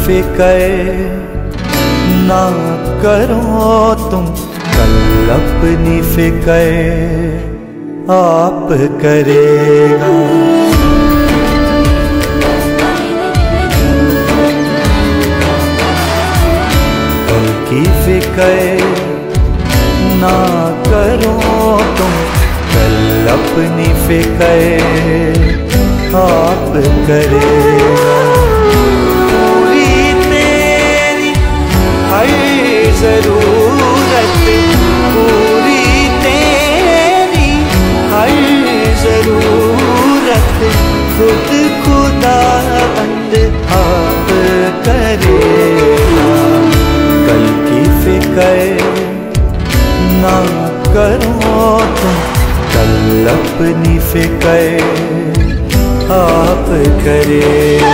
फिक्र ना करो तुम, कल अपनी फिक्र आप करेगा। कल की फिक्र ना करो तुम, कल अपनी फिक्र आप करेगा। पूरी तेरी हर जरूरत, पूरी तेरी हर जरूरत खुद खुदाबंद आप करेगा। कल की फिक्र ना करो तुम, कल अपनी फिक्र आप करेगा।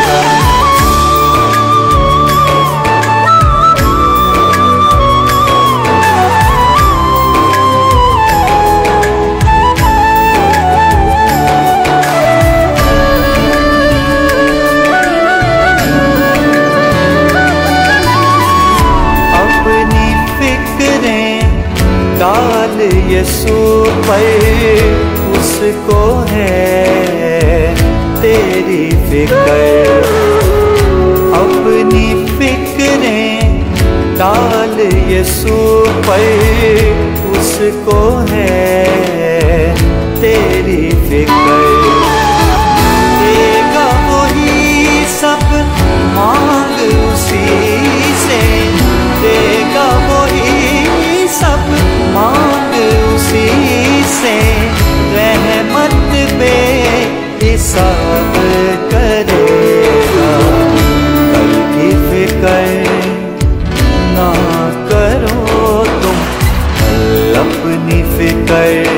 अपनी फिक्रें डाल यीशु पर, उसको है तेरी फिक्र। अपनी फिक्रें डाल यीशु पर, उसको है तेरी फिक्र। देगा वही सब मांग उसी से, देगा वही सब मांग उसी से। रहमत बेहिसाब करेगा। कल की फिक्र ना करो तुम, कल अपनी फिक्र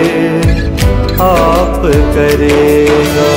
आप करेगा।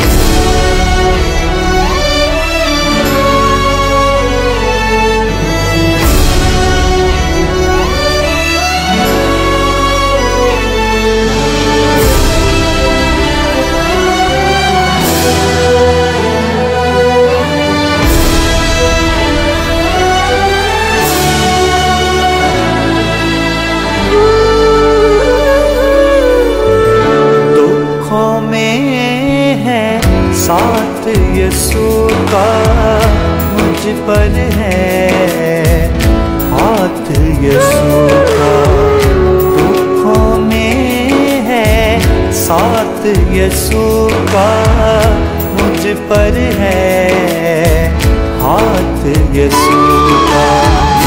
साथ यीशु का मुझ पर है हाथ, यीशु का दुखों में है साथ, यीशु का मुझ पर है हाथ, यीशु का।